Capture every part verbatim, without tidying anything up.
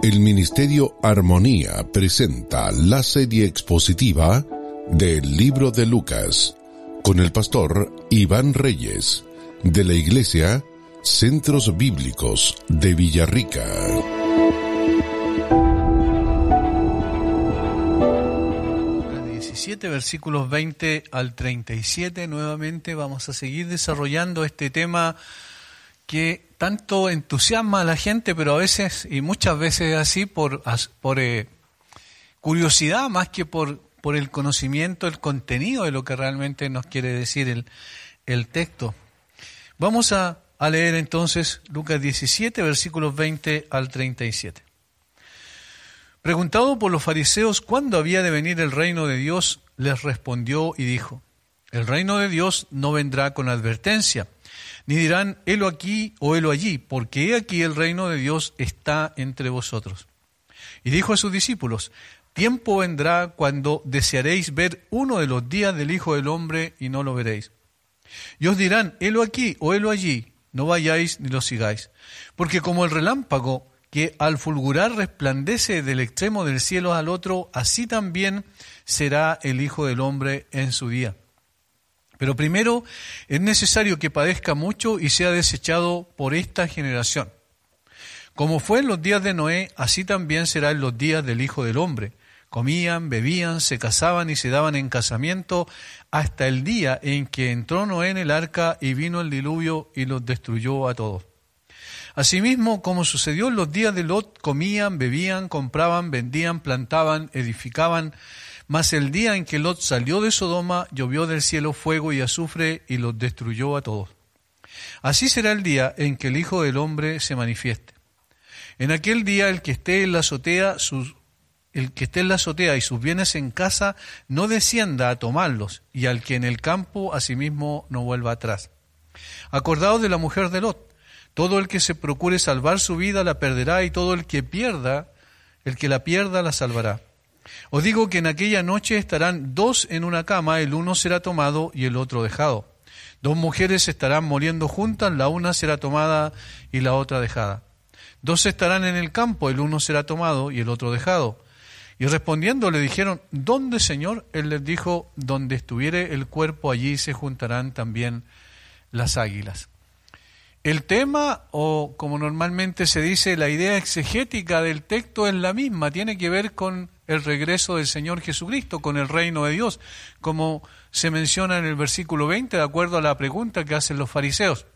El Ministerio Armonía presenta la serie expositiva del Libro de Lucas con el pastor Iván Reyes de la Iglesia Centros Bíblicos de Villarrica. diecisiete versículos veinte al treinta y siete. Nuevamente vamos a seguir desarrollando este tema que tanto entusiasma a la gente, pero a veces y muchas veces así por, por eh, curiosidad más que por, por el conocimiento, el contenido de lo que realmente nos quiere decir el, el texto. Vamos a, a leer entonces Lucas diecisiete, versículos veinte al treinta y siete. Preguntado por los fariseos cuándo había de venir el reino de Dios, les respondió y dijo: el reino de Dios no vendrá con advertencia, ni dirán, helo aquí o helo allí, porque he aquí el reino de Dios está entre vosotros. Y dijo a sus discípulos: tiempo vendrá cuando desearéis ver uno de los días del Hijo del Hombre y no lo veréis. Y os dirán, helo aquí o helo allí, no vayáis ni lo sigáis. Porque como el relámpago que al fulgurar resplandece del extremo del cielo al otro, así también será el Hijo del Hombre en su día. Pero primero es necesario que padezca mucho y sea desechado por esta generación. Como fue en los días de Noé, así también será en los días del Hijo del Hombre. Comían, bebían, se casaban y se daban en casamiento hasta el día en que entró Noé en el arca y vino el diluvio y los destruyó a todos. Asimismo, como sucedió en los días de Lot, comían, bebían, compraban, vendían, plantaban, edificaban. Mas el día en que Lot salió de Sodoma, llovió del cielo fuego y azufre y los destruyó a todos. Así será el día en que el Hijo del Hombre se manifieste. En aquel día el que esté en la azotea, sus, el que esté en la azotea y sus bienes en casa, no descienda a tomarlos, y al que en el campo asimismo no vuelva atrás. Acordaos de la mujer de Lot. Todo el que se procure salvar su vida la perderá, y todo el que pierda, el que la pierda la salvará. Os digo que en aquella noche estarán dos en una cama, el uno será tomado y el otro dejado. Dos mujeres estarán muriendo juntas, la una será tomada y la otra dejada. Dos estarán en el campo, el uno será tomado y el otro dejado. Y respondiendo le dijeron, ¿dónde, Señor? Él les dijo, donde estuviere el cuerpo, allí se juntarán también las águilas. El tema, o como normalmente se dice, la idea exegética del texto es la misma, tiene que ver con el regreso del Señor Jesucristo, con el reino de Dios, como se menciona en el versículo veinte, de acuerdo a la pregunta que hacen los fariseos.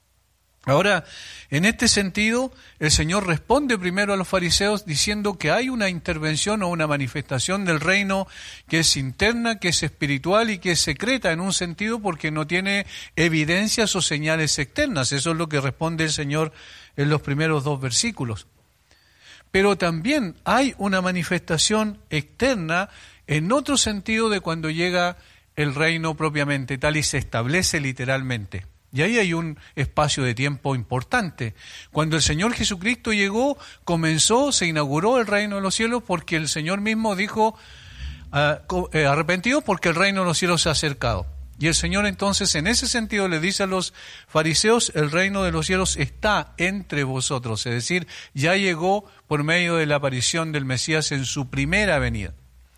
Ahora, en este sentido, el Señor responde primero a los fariseos diciendo que hay una intervención o una manifestación del reino que es interna, que es espiritual y que es secreta en un sentido porque no tiene evidencias o señales externas. Eso es lo que responde el Señor en los primeros dos versículos. Pero también hay una manifestación externa en otro sentido de cuando llega el reino propiamente tal y se establece literalmente. Y ahí hay un espacio de tiempo importante. Cuando el Señor Jesucristo llegó, comenzó, se inauguró el reino de los cielos porque el Señor mismo dijo, uh, eh, arrepentidos porque el reino de los cielos se ha acercado. Y el Señor entonces en ese sentido le dice a los fariseos, el reino de los cielos está entre vosotros. Es decir, ya llegó por medio de la aparición del Mesías en su primera venida.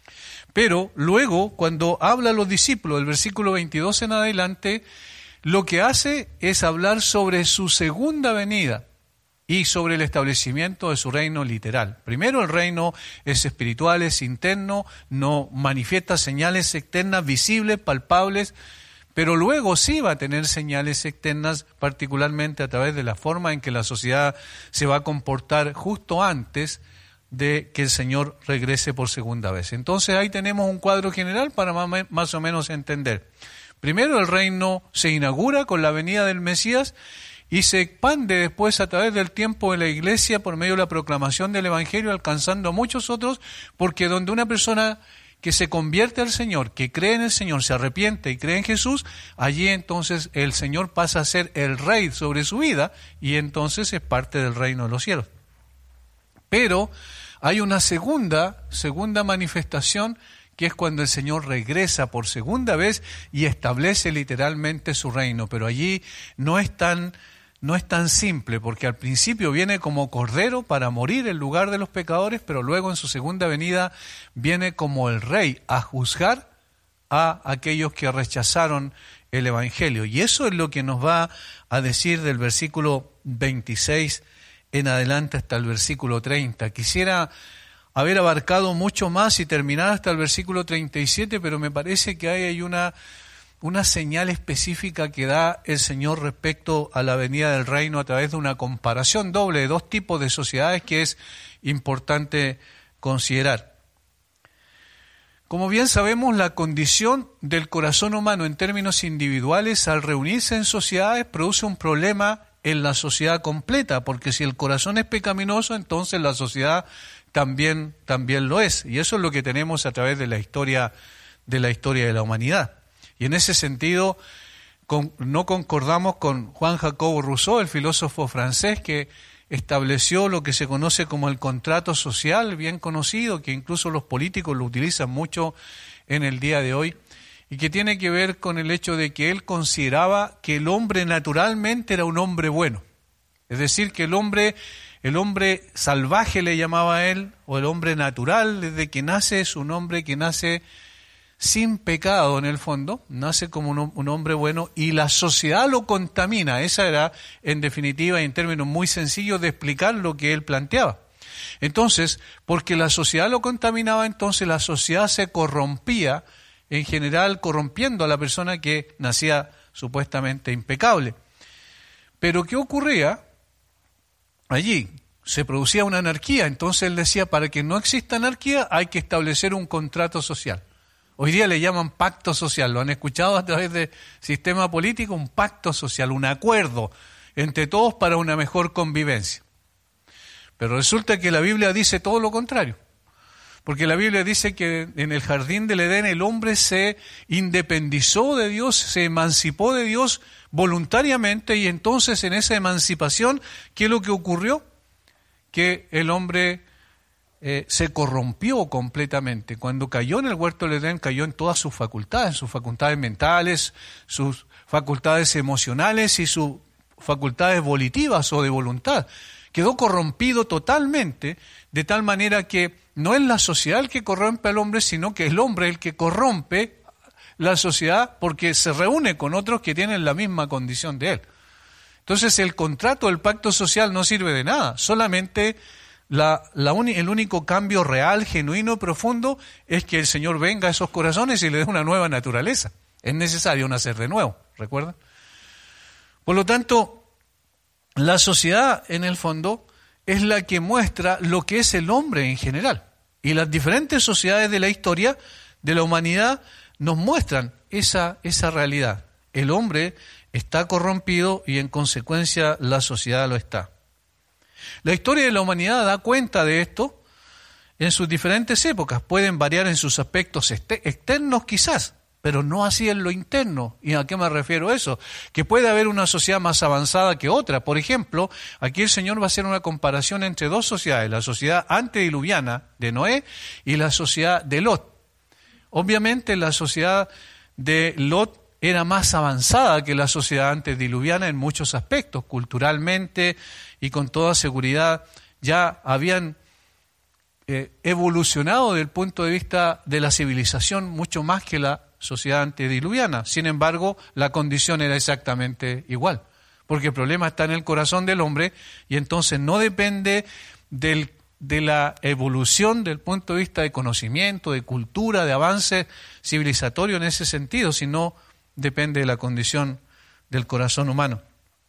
Pero luego, cuando habla a los discípulos, del versículo veintidós en adelante, lo que hace es hablar sobre su segunda venida y sobre el establecimiento de su reino literal. Primero, el reino es espiritual, es interno, no manifiesta señales externas visibles, palpables, pero luego sí va a tener señales externas, particularmente a través de la forma en que la sociedad se va a comportar justo antes de que el Señor regrese por segunda vez. Entonces ahí tenemos un cuadro general para más o menos entender. Primero, el reino se inaugura con la venida del Mesías y se expande después a través del tiempo de la iglesia por medio de la proclamación del Evangelio, alcanzando a muchos otros, porque donde una persona que se convierte al Señor, que cree en el Señor, se arrepiente y cree en Jesús, allí entonces el Señor pasa a ser el rey sobre su vida y entonces es parte del reino de los cielos. Pero hay una segunda, segunda manifestación que es cuando el Señor regresa por segunda vez y establece literalmente su reino, pero allí no es tan no es tan simple, porque al principio viene como cordero para morir en lugar de los pecadores, pero luego en su segunda venida viene como el rey a juzgar a aquellos que rechazaron el Evangelio. Y eso es lo que nos va a decir del versículo veintiséis en adelante hasta el versículo treinta. Quisiera haber abarcado mucho más y terminar hasta el versículo treinta y siete, pero me parece que hay una... una señal específica que da el Señor respecto a la venida del reino a través de una comparación doble de dos tipos de sociedades que es importante considerar. Como bien sabemos, la condición del corazón humano en términos individuales al reunirse en sociedades produce un problema en la sociedad completa, porque si el corazón es pecaminoso, entonces la sociedad también, también lo es. Y eso es lo que tenemos a través de la historia de la historia de la humanidad. Y en ese sentido, con, no concordamos con Juan Jacobo Rousseau, el filósofo francés que estableció lo que se conoce como el contrato social, bien conocido, que incluso los políticos lo utilizan mucho en el día de hoy, y que tiene que ver con el hecho de que él consideraba que el hombre naturalmente era un hombre bueno. Es decir, que el hombre, el hombre salvaje le llamaba él, o el hombre natural, desde que nace, es un hombre que nace sin pecado en el fondo, nace como un, un hombre bueno y la sociedad lo contamina. Esa era, en definitiva y en términos muy sencillos de explicar lo que él planteaba. Entonces, porque la sociedad lo contaminaba, entonces la sociedad se corrompía, en general corrompiendo a la persona que nacía supuestamente impecable. Pero ¿qué ocurría? Allí se producía una anarquía, entonces él decía, para que no exista anarquía hay que establecer un contrato social. Hoy día le llaman pacto social, lo han escuchado a través del sistema político, un pacto social, un acuerdo entre todos para una mejor convivencia. Pero resulta que la Biblia dice todo lo contrario, porque la Biblia dice que en el jardín del Edén el hombre se independizó de Dios, se emancipó de Dios voluntariamente, y entonces en esa emancipación, ¿qué es lo que ocurrió? Que el hombre Eh, se corrompió completamente. Cuando cayó en el huerto del Edén, cayó en todas sus facultades, sus facultades mentales, sus facultades emocionales y sus facultades volitivas o de voluntad. Quedó corrompido totalmente, de tal manera que no es la sociedad el que corrompe al hombre, sino que es el hombre el que corrompe la sociedad porque se reúne con otros que tienen la misma condición de él. Entonces el contrato, el pacto social no sirve de nada, solamente La, la uni, el único cambio real, genuino, profundo, es que el Señor venga a esos corazones y le dé una nueva naturaleza. Es necesario nacer de nuevo, ¿recuerdan? Por lo tanto, la sociedad, en el fondo, es la que muestra lo que es el hombre en general. Y las diferentes sociedades de la historia de la humanidad nos muestran esa, esa realidad. El hombre está corrompido y, en consecuencia, la sociedad lo está. La historia de la humanidad da cuenta de esto en sus diferentes épocas. Pueden variar en sus aspectos externos quizás, pero no así en lo interno. ¿Y a qué me refiero eso? Que puede haber una sociedad más avanzada que otra. Por ejemplo, aquí el Señor va a hacer una comparación entre dos sociedades, la sociedad antediluviana de Noé y la sociedad de Lot. Obviamente la sociedad de Lot era más avanzada que la sociedad antediluviana en muchos aspectos, culturalmente y con toda seguridad ya habían eh, evolucionado desde el punto de vista de la civilización mucho más que la sociedad antediluviana. Sin embargo, la condición era exactamente igual, porque el problema está en el corazón del hombre y entonces no depende del, de la evolución del punto de vista de conocimiento, de cultura, de avance civilizatorio en ese sentido, sino depende de la condición del corazón humano.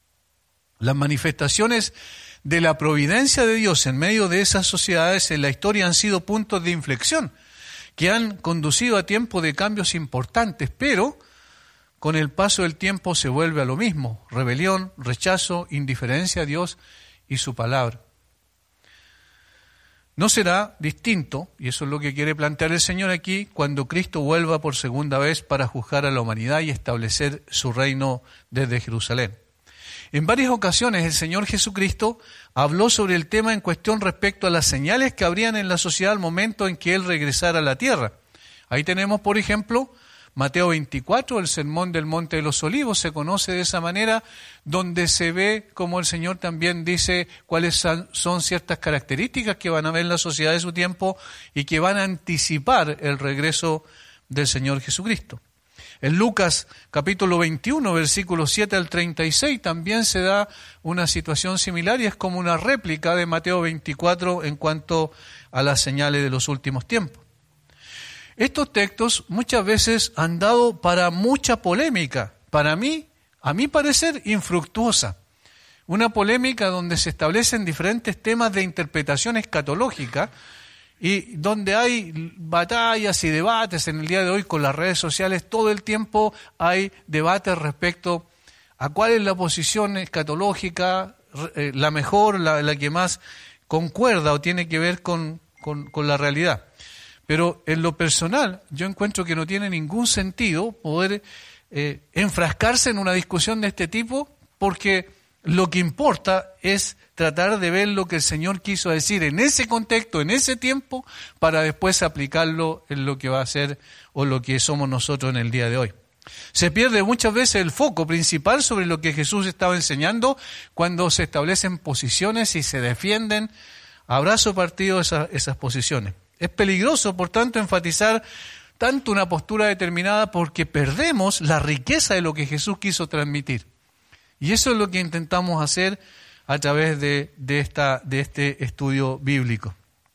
Las manifestaciones de la providencia de Dios en medio de esas sociedades en la historia han sido puntos de inflexión que han conducido a tiempos de cambios importantes, pero con el paso del tiempo se vuelve a lo mismo: rebelión, rechazo, indiferencia a Dios y su palabra. No será distinto, y eso es lo que quiere plantear el Señor aquí, cuando Cristo vuelva por segunda vez para juzgar a la humanidad y establecer su reino desde Jerusalén. En varias ocasiones el Señor Jesucristo habló sobre el tema en cuestión respecto a las señales que habrían en la sociedad al momento en que Él regresara a la tierra. Ahí tenemos, por ejemplo, Mateo veinticuatro, el Sermón del Monte de los Olivos, se conoce de esa manera, donde se ve como el Señor también dice cuáles son, son ciertas características que van a ver en la sociedad de su tiempo y que van a anticipar el regreso del Señor Jesucristo. En Lucas capítulo veintiuno, versículos siete al treinta y seis, también se da una situación similar y es como una réplica de Mateo veinticuatro en cuanto a las señales de los últimos tiempos. Estos textos muchas veces han dado para mucha polémica, para mí, a mi parecer, infructuosa. Una polémica donde se establecen diferentes temas de interpretación escatológica y donde hay batallas y debates en el día de hoy con las redes sociales. Todo el tiempo hay debates respecto a cuál es la posición escatológica, eh, la mejor, la, la que más concuerda o tiene que ver con, con, con la realidad. Pero en lo personal, yo encuentro que no tiene ningún sentido poder eh, enfrascarse en una discusión de este tipo, porque lo que importa es tratar de ver lo que el Señor quiso decir en ese contexto, en ese tiempo, para después aplicarlo en lo que va a ser o lo que somos nosotros en el día de hoy. Se pierde muchas veces el foco principal sobre lo que Jesús estaba enseñando cuando se establecen posiciones y se defienden a brazo partido esas, esas posiciones. Es peligroso, por tanto, enfatizar tanto una postura determinada porque perdemos la riqueza de lo que Jesús quiso transmitir. Y eso es lo que intentamos hacer a través de, de, esta, de este estudio bíblico.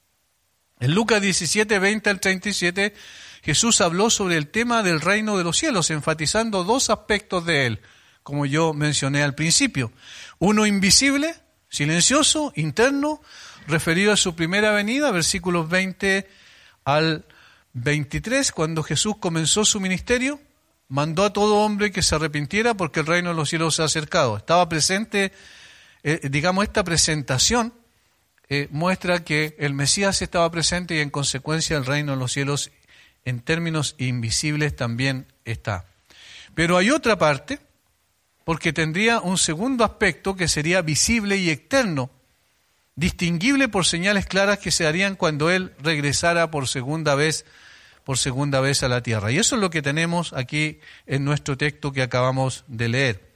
En Lucas diecisiete, veinte al treinta y siete, Jesús habló sobre el tema del reino de los cielos, enfatizando dos aspectos de él, como yo mencioné al principio. Uno invisible, silencioso, interno, referido a su primera venida, versículos veinte al veintitrés, cuando Jesús comenzó su ministerio, mandó a todo hombre que se arrepintiera porque el reino de los cielos se ha acercado. Estaba presente, eh, digamos, esta presentación eh, muestra que el Mesías estaba presente y en consecuencia el reino de los cielos en términos invisibles también está. Pero hay otra parte, porque tendría un segundo aspecto que sería visible y externo, distinguible por señales claras que se darían cuando Él regresara por segunda vez, por segunda vez a la tierra. Y eso es lo que tenemos aquí en nuestro texto que acabamos de leer.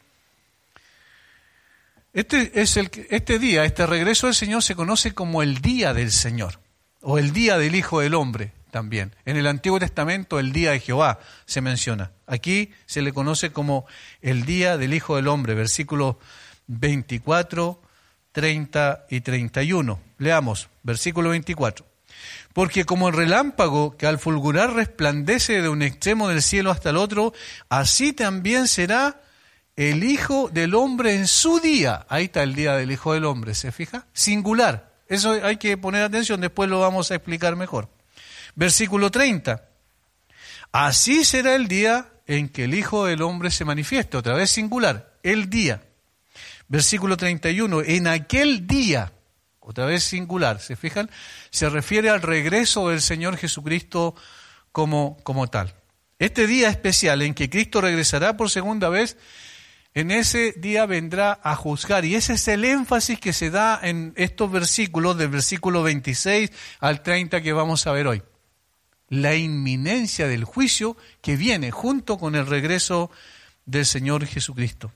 Este, es el, este día, este regreso del Señor se conoce como el día del Señor, o el día del Hijo del Hombre también. En el Antiguo Testamento el día de Jehová se menciona. Aquí se le conoce como el día del Hijo del Hombre, versículos veinticuatro, treinta y treinta y uno. Leamos, versículo veinticuatro. Porque como el relámpago que al fulgurar resplandece de un extremo del cielo hasta el otro, así también será el Hijo del Hombre en su día. Ahí está el día del Hijo del Hombre, ¿se fija? Singular. Eso hay que poner atención, después lo vamos a explicar mejor. Versículo treinta. Así será el día en que el Hijo del Hombre se manifieste. Otra vez singular, el día. Versículo treinta y uno. En aquel día, otra vez singular, ¿se fijan? Se refiere al regreso del Señor Jesucristo como, como tal. Este día especial en que Cristo regresará por segunda vez, en ese día vendrá a juzgar. Y ese es el énfasis que se da en estos versículos, del versículo veintiséis al treinta que vamos a ver hoy. La inminencia del juicio que viene junto con el regreso del Señor Jesucristo.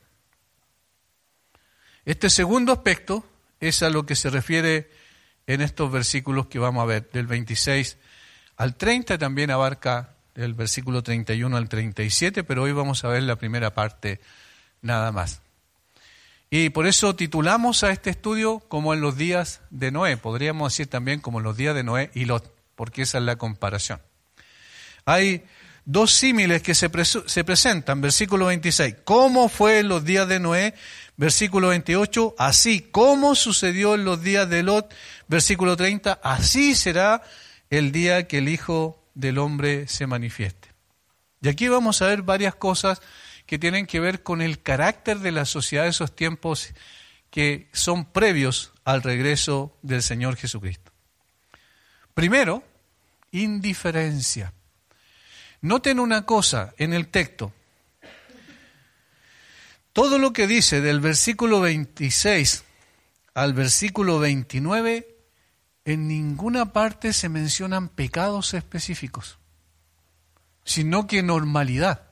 Este segundo aspecto es a lo que se refiere en estos versículos que vamos a ver, del veintiséis al treinta, también abarca el versículo treinta y uno al treinta y siete, pero hoy vamos a ver la primera parte nada más. Y por eso titulamos a este estudio como en los días de Noé, podríamos decir también como en los días de Noé y Lot, porque esa es la comparación. Hay dos símiles que se, presu- se presentan, versículo veintiséis, ¿cómo fue en los días de Noé? Versículo veintiocho, así como sucedió en los días de Lot. Versículo treinta, así será el día que el Hijo del Hombre se manifieste. Y aquí vamos a ver varias cosas que tienen que ver con el carácter de la sociedad de esos tiempos que son previos al regreso del Señor Jesucristo. Primero, indiferencia. Noten una cosa en el texto. Todo lo que dice del versículo veintiséis al versículo veintinueve, en ninguna parte se mencionan pecados específicos. sino que normalidad.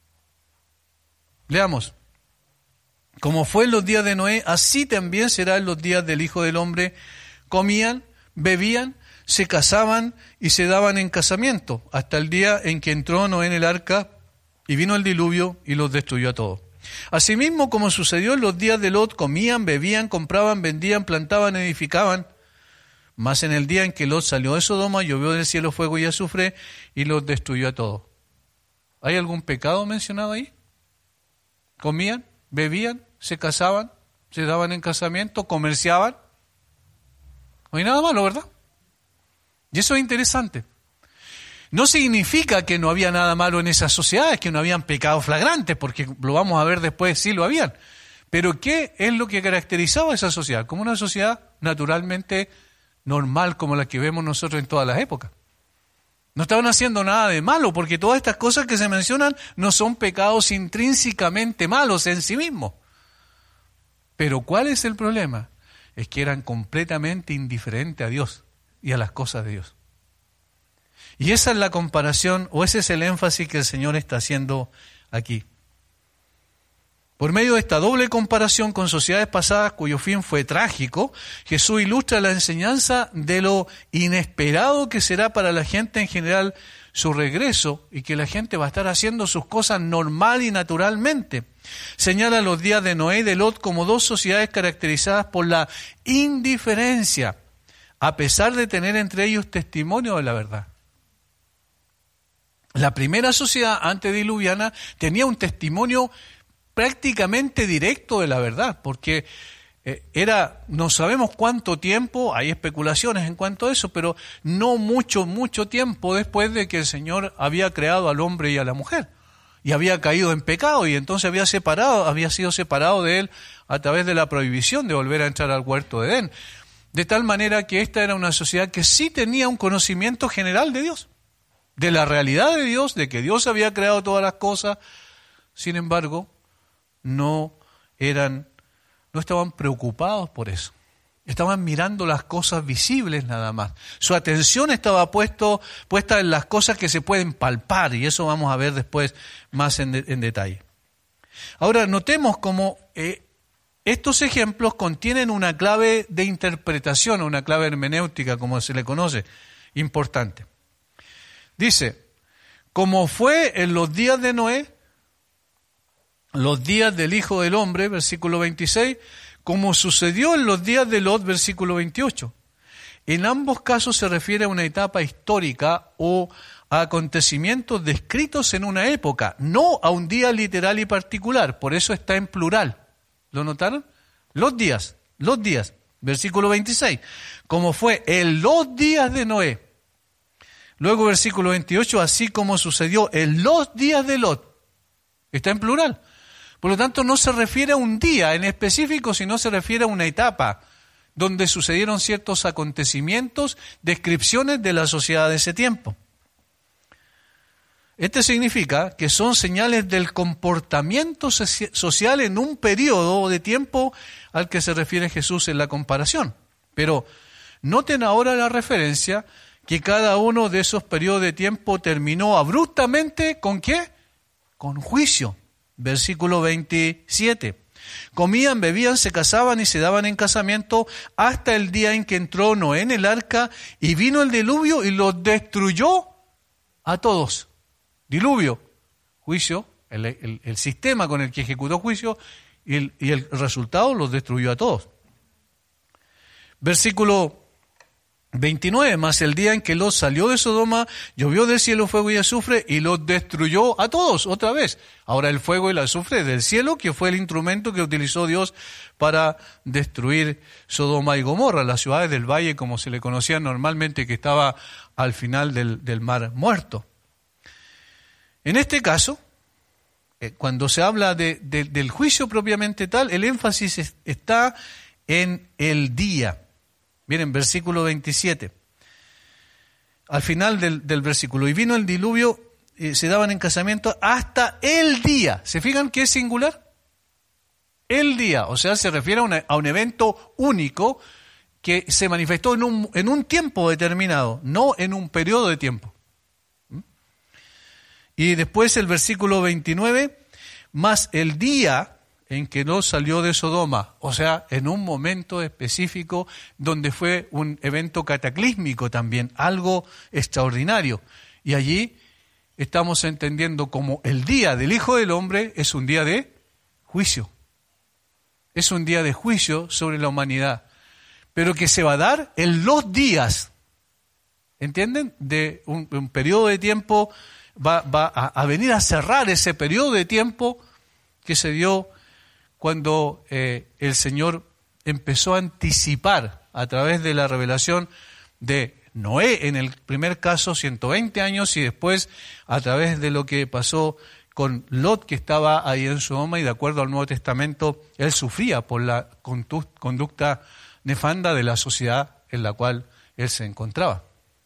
Leamos. Como fue en los días de Noé, así también será en los días del Hijo del Hombre. Comían, bebían, se casaban y se daban en casamiento, hasta el día en que entró Noé en el arca y vino el diluvio y los destruyó a todos. Asimismo, como sucedió en los días de Lot, comían, bebían, compraban, vendían, plantaban, edificaban. Mas en el día en que Lot salió de Sodoma, llovió del cielo fuego y azufre y los destruyó a todos. ¿Hay algún pecado mencionado ahí? Comían, bebían, se casaban, se daban en casamiento, comerciaban. No hay nada malo, ¿verdad? Y eso es interesante. No significa que no había nada malo en esas sociedades, que no habían pecados flagrantes, porque lo vamos a ver después, sí lo habían. Pero ¿qué es lo que caracterizaba a esa sociedad? Como una sociedad naturalmente normal, como la que vemos nosotros en todas las épocas. No estaban haciendo nada de malo, porque todas estas cosas que se mencionan no son pecados intrínsecamente malos en sí mismos. Pero ¿cuál es el problema? Es que eran completamente indiferentes a Dios y a las cosas de Dios. Y esa es la comparación, o ese es el énfasis que el Señor está haciendo aquí. Por medio de esta doble comparación con sociedades pasadas cuyo fin fue trágico, Jesús ilustra la enseñanza de lo inesperado que será para la gente en general su regreso y que la gente va a estar haciendo sus cosas normal y naturalmente. Señala los días de Noé y de Lot como dos sociedades caracterizadas por la indiferencia, a pesar de tener entre ellos testimonio de la verdad. La primera sociedad antediluviana tenía un testimonio prácticamente directo de la verdad, porque eh, era, no sabemos cuánto tiempo, hay especulaciones en cuanto a eso, pero no mucho, mucho tiempo después de que el Señor había creado al hombre y a la mujer, y había caído en pecado, y entonces había separado, había sido separado de él a través de la prohibición de volver a entrar al huerto de Edén, de tal manera que esta era una sociedad que sí tenía un conocimiento general de Dios, de la realidad de Dios, de que Dios había creado todas las cosas. Sin embargo, no eran, no estaban preocupados por eso. Estaban mirando las cosas visibles nada más. Su atención estaba puesto, puesta en las cosas que se pueden palpar, y eso vamos a ver después más en, de, en detalle. Ahora, notemos cómo eh, estos ejemplos contienen una clave de interpretación, una clave hermenéutica, como se le conoce, importante. Dice, como fue en los días de Noé, los días del Hijo del Hombre, versículo veintiséis, como sucedió en los días de Lot, versículo veintiocho. En ambos casos se refiere a una etapa histórica o a acontecimientos descritos en una época, no a un día literal y particular, por eso está en plural. ¿Lo notaron? Los días, los días, versículo veintiséis, como fue en los días de Noé. Luego versículo veintiocho, así como sucedió en los días de Lot. Está en plural. Por lo tanto, no se refiere a un día en específico, sino se refiere a una etapa donde sucedieron ciertos acontecimientos, descripciones de la sociedad de ese tiempo. Este significa que son señales del comportamiento social en un periodo de tiempo al que se refiere Jesús en la comparación. Pero noten ahora la referencia que cada uno de esos periodos de tiempo terminó abruptamente, ¿con qué? Con juicio. Versículo veintisiete. Comían, bebían, se casaban y se daban en casamiento hasta el día en que entró Noé en el arca y vino el diluvio y los destruyó a todos. Diluvio, juicio, el, el, el sistema con el que ejecutó juicio y el, y el resultado los destruyó a todos. Versículo veintinueve, más el día en que Lot salió de Sodoma, llovió del cielo fuego y azufre y los destruyó a todos, otra vez. Ahora el fuego y el azufre del cielo, que fue el instrumento que utilizó Dios para destruir Sodoma y Gomorra, las ciudades del valle, como se le conocía normalmente, que estaba al final del, del mar muerto. En este caso, eh, cuando se habla de, de, del juicio propiamente tal, el énfasis es, está en el día. Miren, versículo veintisiete. Al final del, del versículo. Y vino el diluvio, eh, se daban en casamiento hasta el día. ¿Se fijan que es singular? El día. O sea, se refiere a, una, a un evento único que se manifestó en un, en un tiempo determinado, no en un periodo de tiempo. ¿Mm? Y después el versículo veintinueve, más el día en que Lot salió de Sodoma, o sea, en un momento específico donde fue un evento cataclísmico también, algo extraordinario. Y allí estamos entendiendo como el día del Hijo del Hombre es un día de juicio. Es un día de juicio sobre la humanidad, pero que se va a dar en los días, ¿entienden? De un, un periodo de tiempo, va, va a, a venir a cerrar ese periodo de tiempo que se dio cuando eh, el Señor empezó a anticipar a través de la revelación de Noé, en el primer caso ciento veinte años, y después a través de lo que pasó con Lot, que estaba ahí en Sodoma, y de acuerdo al Nuevo Testamento, él sufría por la conducta nefanda de la sociedad en la cual él se encontraba.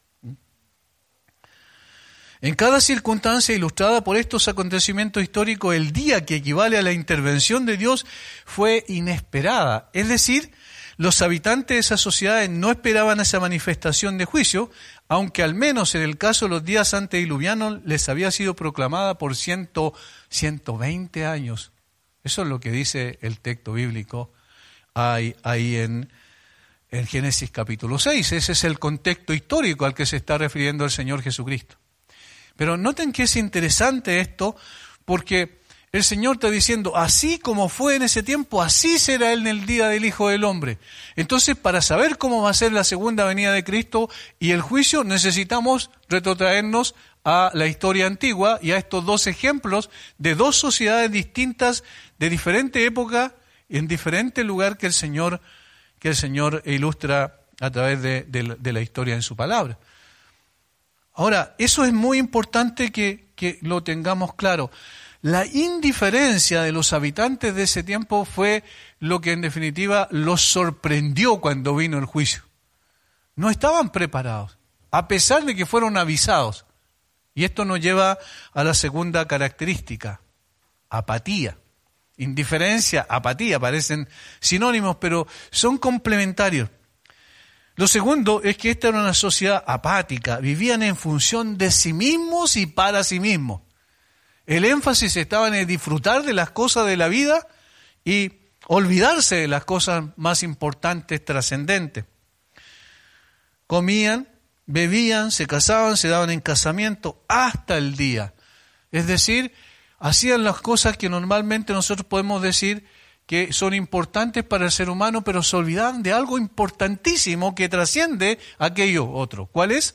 En cada circunstancia ilustrada por estos acontecimientos históricos, el día que equivale a la intervención de Dios fue inesperada. Es decir, los habitantes de esas sociedades no esperaban esa manifestación de juicio, aunque al menos en el caso de los días antediluvianos les había sido proclamada por ciento, ciento veinte años. Eso es lo que dice el texto bíblico ahí, ahí en, en Génesis capítulo seis. Ese es el contexto histórico al que se está refiriendo el Señor Jesucristo. Pero noten que es interesante esto, porque el Señor está diciendo, así como fue en ese tiempo, así será Él en el día del Hijo del Hombre. Entonces, para saber cómo va a ser la segunda venida de Cristo y el juicio, necesitamos retrotraernos a la historia antigua y a estos dos ejemplos de dos sociedades distintas, de diferente época, en diferente lugar que el Señor, que el Señor ilustra a través de, de, de la historia en su palabra. Ahora, eso es muy importante que, que lo tengamos claro. La indiferencia de los habitantes de ese tiempo fue lo que en definitiva los sorprendió cuando vino el juicio. No estaban preparados, a pesar de que fueron avisados. Y esto nos lleva a la segunda característica, apatía. Indiferencia, apatía, parecen sinónimos, pero son complementarios. Lo segundo es que esta era una sociedad apática, vivían en función de sí mismos y para sí mismos. El énfasis estaba en el disfrutar de las cosas de la vida y olvidarse de las cosas más importantes, trascendentes. Comían, bebían, se casaban, se daban en casamiento hasta el día. Es decir, hacían las cosas que normalmente nosotros podemos decir que son importantes para el ser humano, pero se olvidaban de algo importantísimo que trasciende aquello otro. ¿Cuál es?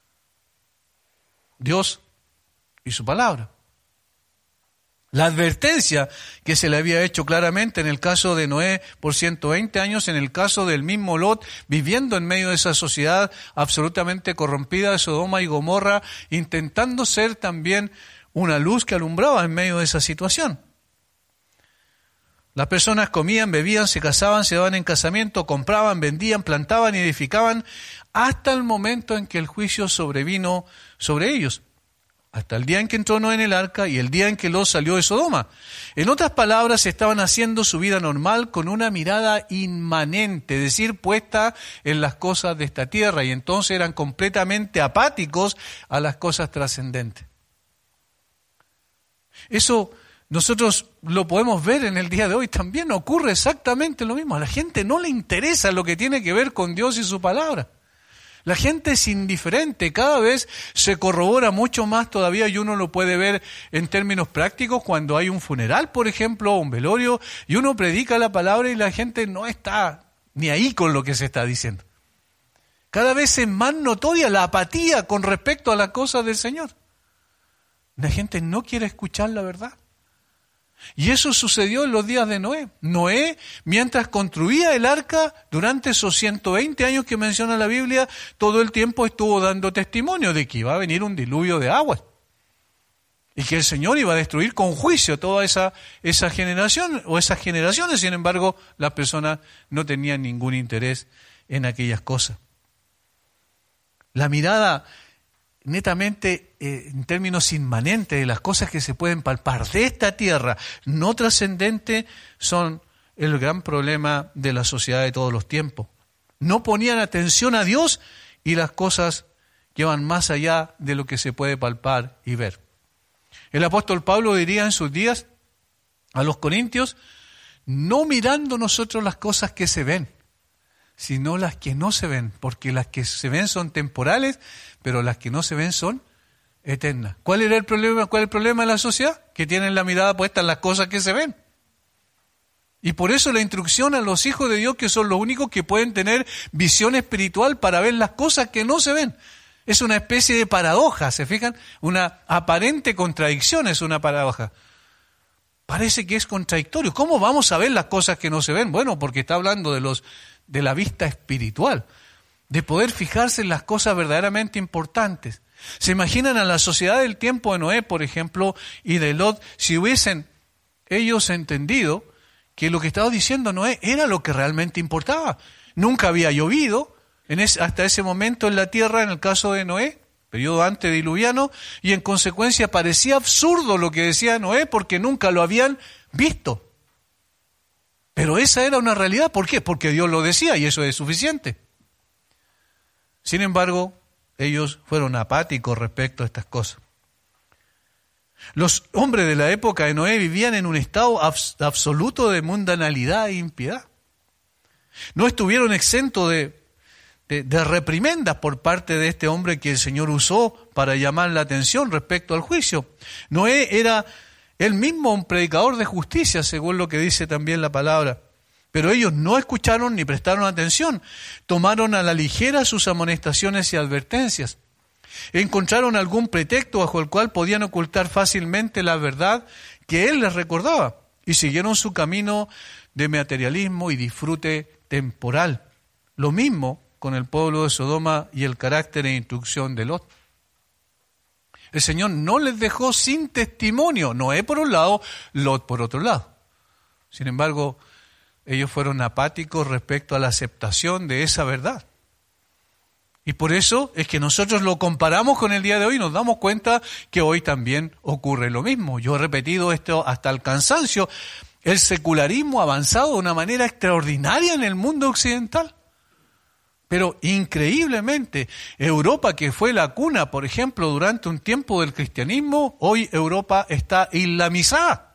Dios y su palabra. La advertencia que se le había hecho claramente en el caso de Noé por ciento veinte años, en el caso del mismo Lot, viviendo en medio de esa sociedad absolutamente corrompida de Sodoma y Gomorra, intentando ser también una luz que alumbraba en medio de esa situación. Las personas comían, bebían, se casaban, se daban en casamiento, compraban, vendían, plantaban y edificaban hasta el momento en que el juicio sobrevino sobre ellos. Hasta el día en que entró Noé en el arca y el día en que Lot salió de Sodoma. En otras palabras, estaban haciendo su vida normal con una mirada inmanente, es decir, puesta en las cosas de esta tierra, y entonces eran completamente apáticos a las cosas trascendentes. Eso nosotros lo podemos ver en el día de hoy, también ocurre exactamente lo mismo. A la gente no le interesa lo que tiene que ver con Dios y su palabra. La gente es indiferente, cada vez se corrobora mucho más todavía, y uno lo puede ver en términos prácticos cuando hay un funeral, por ejemplo, o un velorio, y uno predica la palabra y la gente no está ni ahí con lo que se está diciendo. Cada vez es más notoria la apatía con respecto a las cosas del Señor. La gente no quiere escuchar la verdad. Y eso sucedió en los días de Noé. Noé, mientras construía el arca, durante esos ciento veinte años que menciona la Biblia, todo el tiempo estuvo dando testimonio de que iba a venir un diluvio de agua. Y que el Señor iba a destruir con juicio toda esa, esa generación o esas generaciones. Sin embargo, las personas no tenían ningún interés en aquellas cosas. La mirada netamente eh, en términos inmanentes de las cosas que se pueden palpar de esta tierra, no trascendente, son el gran problema de la sociedad de todos los tiempos. No ponían atención a Dios y las cosas que van más allá de lo que se puede palpar y ver. El apóstol Pablo diría en sus días a los corintios, no mirando nosotros las cosas que se ven, sino las que no se ven, porque las que se ven son temporales, pero las que no se ven son eternas. ¿Cuál era el problema? ¿Cuál es el problema de la sociedad? Que tienen la mirada puesta en las cosas que se ven. Y por eso la instrucción a los hijos de Dios, que son los únicos que pueden tener visión espiritual para ver las cosas que no se ven. Es una especie de paradoja, ¿se fijan? Una aparente contradicción es una paradoja. Parece que es contradictorio. ¿Cómo vamos a ver las cosas que no se ven? Bueno, porque está hablando de los de la vista espiritual, de poder fijarse en las cosas verdaderamente importantes. ¿Se imaginan a la sociedad del tiempo de Noé, por ejemplo, y de Lot, si hubiesen ellos entendido que lo que estaba diciendo Noé era lo que realmente importaba? Nunca había llovido en ese, hasta ese momento en la tierra, en el caso de Noé, periodo antediluviano, y en consecuencia parecía absurdo lo que decía Noé porque nunca lo habían visto. Pero esa era una realidad. ¿Por qué? Porque Dios lo decía y eso es suficiente. Sin embargo, ellos fueron apáticos respecto a estas cosas. Los hombres de la época de Noé vivían en un estado abs- absoluto de mundanalidad e impiedad. No estuvieron exentos de, de, de reprimendas por parte de este hombre que el Señor usó para llamar la atención respecto al juicio. Noé era él mismo un predicador de justicia, según lo que dice también la palabra. Pero ellos no escucharon ni prestaron atención. Tomaron a la ligera sus amonestaciones y advertencias. Encontraron algún pretexto bajo el cual podían ocultar fácilmente la verdad que él les recordaba. Y siguieron su camino de materialismo y disfrute temporal. Lo mismo con el pueblo de Sodoma y el carácter e instrucción de Lot. El Señor no les dejó sin testimonio, Noé por un lado, Lot por otro lado. Sin embargo, ellos fueron apáticos respecto a la aceptación de esa verdad. Y por eso es que nosotros lo comparamos con el día de hoy y nos damos cuenta que hoy también ocurre lo mismo. Yo he repetido esto hasta el cansancio. El secularismo ha avanzado de una manera extraordinaria en el mundo occidental. Pero increíblemente, Europa, que fue la cuna, por ejemplo, durante un tiempo del cristianismo, hoy Europa está islamizada.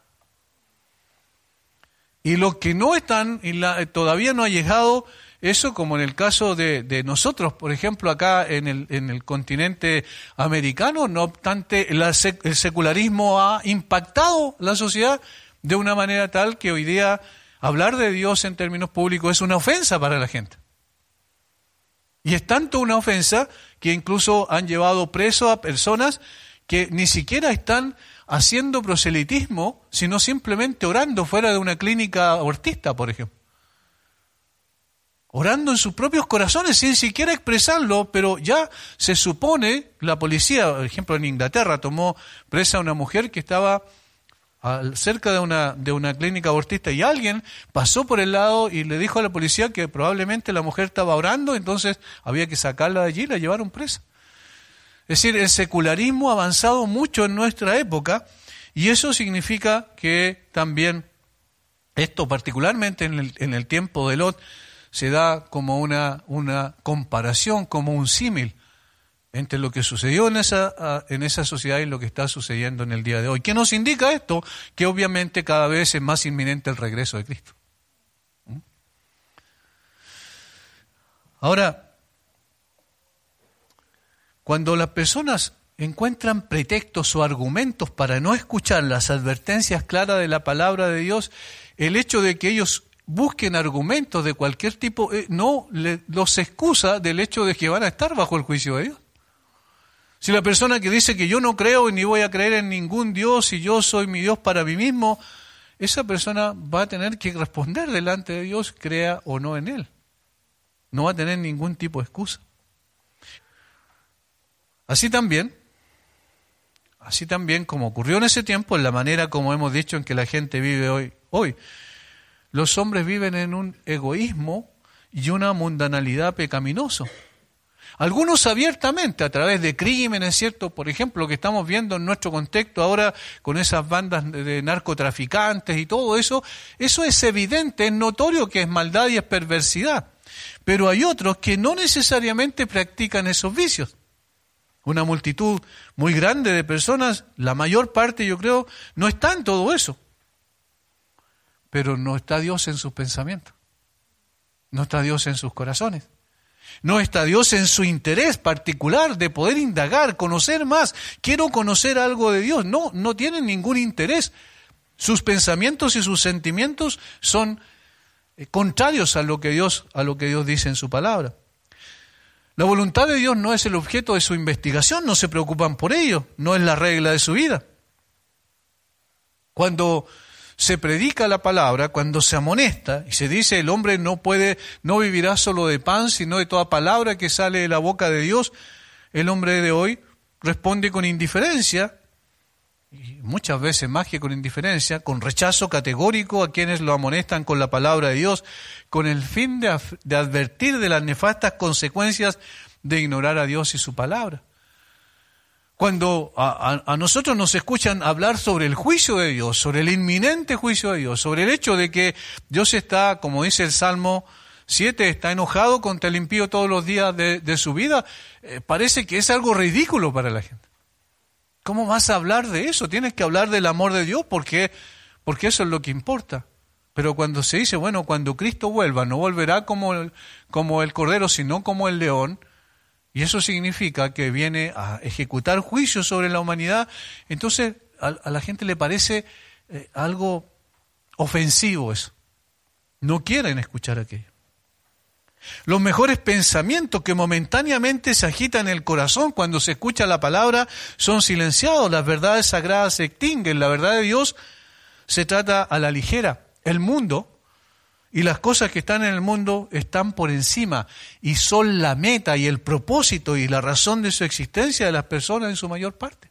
Y los que no están, todavía no ha llegado eso, como en el caso de, de nosotros, por ejemplo, acá en el, en el continente americano, no obstante, la, el secularismo ha impactado la sociedad de una manera tal que hoy día hablar de Dios en términos públicos es una ofensa para la gente. Y es tanto una ofensa que incluso han llevado preso a personas que ni siquiera están haciendo proselitismo, sino simplemente orando fuera de una clínica abortista, por ejemplo. Orando en sus propios corazones sin siquiera expresarlo, pero ya se supone, la policía, por ejemplo en Inglaterra, tomó presa a una mujer que estaba cerca de una, de una clínica abortista y alguien pasó por el lado y le dijo a la policía que probablemente la mujer estaba orando, entonces había que sacarla de allí y la llevaron presa. Es decir, el secularismo ha avanzado mucho en nuestra época y eso significa que también esto, particularmente en el, en el tiempo de Lot, se da como una, una comparación, como un símil entre lo que sucedió en esa, en esa sociedad y lo que está sucediendo en el día de hoy. ¿Qué nos indica esto? Que obviamente cada vez es más inminente el regreso de Cristo. Ahora, cuando las personas encuentran pretextos o argumentos para no escuchar las advertencias claras de la palabra de Dios, el hecho de que ellos busquen argumentos de cualquier tipo eh, no le, los excusa del hecho de que van a estar bajo el juicio de Dios. Si la persona que dice que yo no creo ni voy a creer en ningún Dios y yo soy mi Dios para mí mismo, esa persona va a tener que responder delante de Dios, crea o no en Él. No va a tener ningún tipo de excusa. Así también, así también como ocurrió en ese tiempo, en la manera como hemos dicho en que la gente vive hoy, hoy, los hombres viven en un egoísmo y una mundanalidad pecaminoso. Algunos abiertamente, a través de crímenes, ¿cierto? Por ejemplo, lo que estamos viendo en nuestro contexto ahora con esas bandas de narcotraficantes y todo eso, eso es evidente, es notorio que es maldad y es perversidad. Pero hay otros que no necesariamente practican esos vicios. Una multitud muy grande de personas, la mayor parte yo creo, no está en todo eso. Pero no está Dios en sus pensamientos. No está Dios en sus corazones. No está Dios en su interés particular de poder indagar, conocer más. Quiero conocer algo de Dios. No, no tienen ningún interés. Sus pensamientos y sus sentimientos son contrarios a lo que Dios, a lo que Dios dice en su palabra. La voluntad de Dios no es el objeto de su investigación, no se preocupan por ello, no es la regla de su vida. Cuando se predica la palabra, cuando se amonesta y se dice el hombre no puede, no vivirá solo de pan, sino de toda palabra que sale de la boca de Dios, el hombre de hoy responde con indiferencia, y muchas veces más que con indiferencia, con rechazo categórico a quienes lo amonestan con la palabra de Dios, con el fin de, de advertir de las nefastas consecuencias de ignorar a Dios y su palabra. Cuando a, a, a nosotros nos escuchan hablar sobre el juicio de Dios, sobre el inminente juicio de Dios, sobre el hecho de que Dios está, como dice el Salmo siete, está enojado contra el impío todos los días de, de su vida, eh, parece que es algo ridículo para la gente. ¿Cómo vas a hablar de eso? Tienes que hablar del amor de Dios porque, porque eso es lo que importa. Pero cuando se dice, bueno, cuando Cristo vuelva, no volverá como el, como el cordero, sino como el león, y eso significa que viene a ejecutar juicio sobre la humanidad, entonces a, a la gente le parece eh, algo ofensivo eso. No quieren escuchar aquello. Los mejores pensamientos que momentáneamente se agitan en el corazón cuando se escucha la palabra son silenciados, las verdades sagradas se extinguen, la verdad de Dios se trata a la ligera. El mundo y las cosas que están en el mundo están por encima y son la meta y el propósito y la razón de su existencia de las personas en su mayor parte.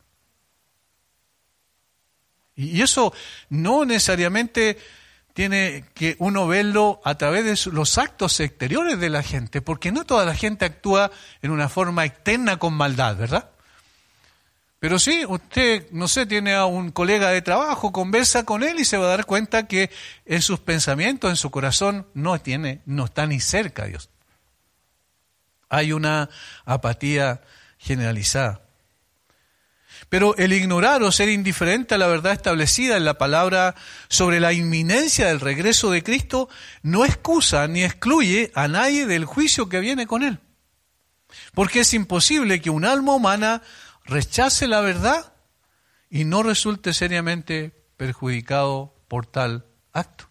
Y eso no necesariamente tiene que uno verlo a través de los actos exteriores de la gente, porque no toda la gente actúa en una forma externa con maldad, ¿verdad? Pero sí, usted, no sé, tiene a un colega de trabajo, conversa con él y se va a dar cuenta que en sus pensamientos, en su corazón, no tiene, no está ni cerca a Dios. Hay una apatía generalizada. Pero el ignorar o ser indiferente a la verdad establecida en la palabra sobre la inminencia del regreso de Cristo no excusa ni excluye a nadie del juicio que viene con él. Porque es imposible que un alma humana rechace la verdad y no resulte seriamente perjudicado por tal acto.